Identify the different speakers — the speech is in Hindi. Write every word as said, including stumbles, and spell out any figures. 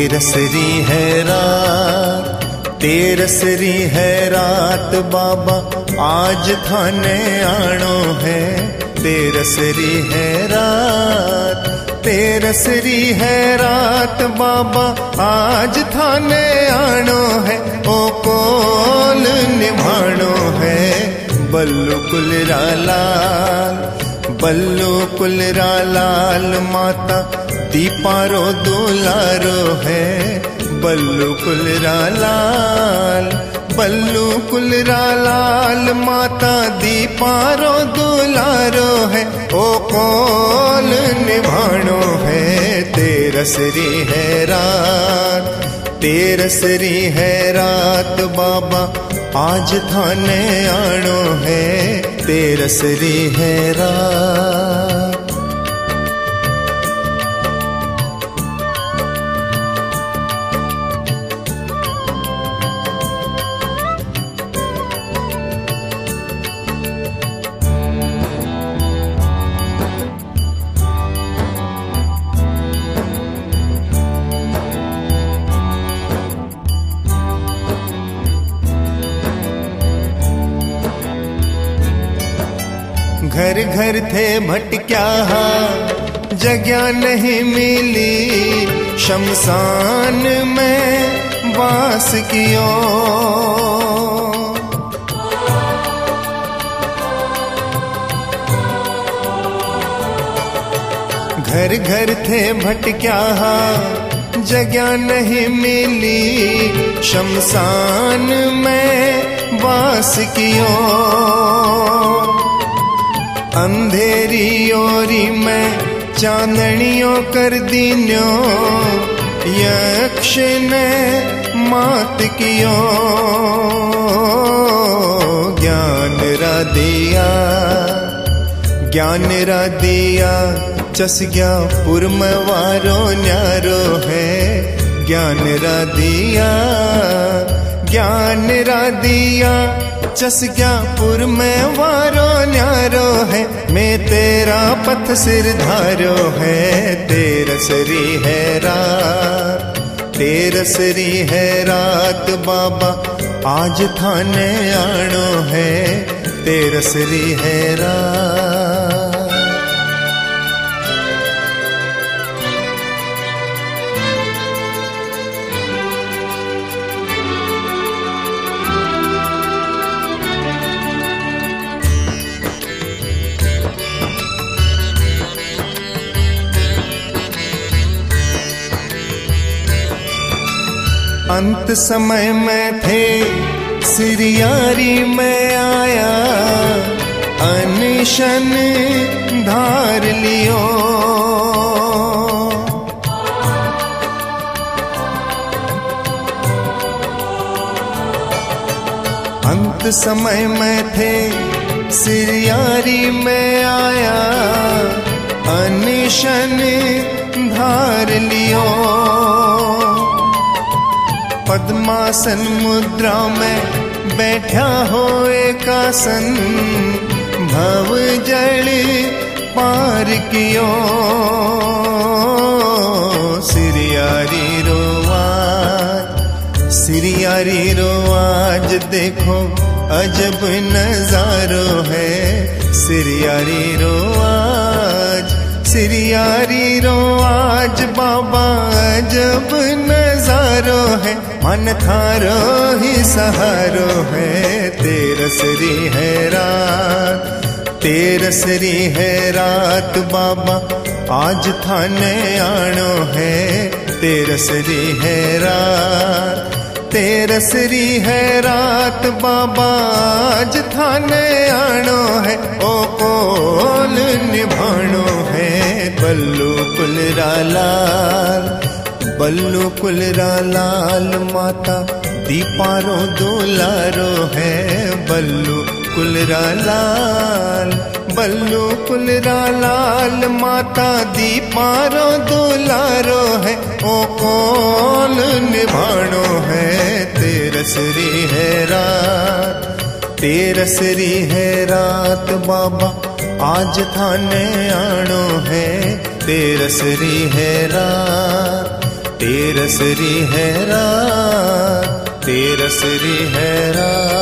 Speaker 1: तेरसरी है रात, तेरसरी है रात बाबा आज थाने आनो है। तेरसरी है रात, तेरसरी है रात बाबा आज थाने आनो है। ओ कोल निभानो है बल्लू कुलरा लाल, बल्लू कुलरा लाल माता दीपारो दुलारो है। बल्लू कुलरा लाल, बल्लू कुलरा लाल माता दीपारो दुलारो है। ओ कोल निभानो है तेरसरी है रात, तेरसरी है रात बाबा आज थाने आनो है। तेरसरी है रात। घर घर थे भटक्या जगह नहीं मिली, शमशान में वास कियो। घर घर थे भटक्या जगह नहीं मिली, शमशान में वास कियो। अंधेरी ओरी में चांदनियों कर दीन्यो, यक्ष ने मात कियो। ज्ञान रा दिया, ज्ञान रा दिया चस गया पुरमवारो न्यारो है। ज्ञान रा दिया, ज्ञान रा दिया चस गया पुर में वारो न्यारो है। मैं तेरा पथ सिर धारो है। तेरसरी है रात, तेरसरी है रात बाबा आज थाने आनो है। तेरसरी है रात। अंत समय में थे सिरियारी में आया, अनशन धार लियो। अंत समय में थे सिरियारी में आया, अनशन धार लियो। पद्मासन मुद्रा में बैठा हो एकासन, भव जल पार कियो। सिरियारी रोवाज, सिरियारी रोवाज देखो अजब नजारो है। सिरियारी रोवाज, सिरियारी रोवाज बाबा अजब नजारो है। मन थारो ही सहारो है। तेरसरी है रात, तेरसरी है रात बाबा आज थाने आनो है। तेरसरी है रात, तेरसरी है रात बाबा आज थाने आनो है। ओ कोल निभानो है बल्लू कुलरा लाल, बल्लू कुलरा लाल माता दीपारो दुलारो है। बल्लू कुलरा लाल, बल्लू कुलरा लाल माता दीपारो दुलारो है। ओ कोल निभानो है तेरसरी है रात, तेरसरी है रात बाबा आज थाने आनो है। तेरसरी है रात, तेरस री है रात, तेरस री है रात।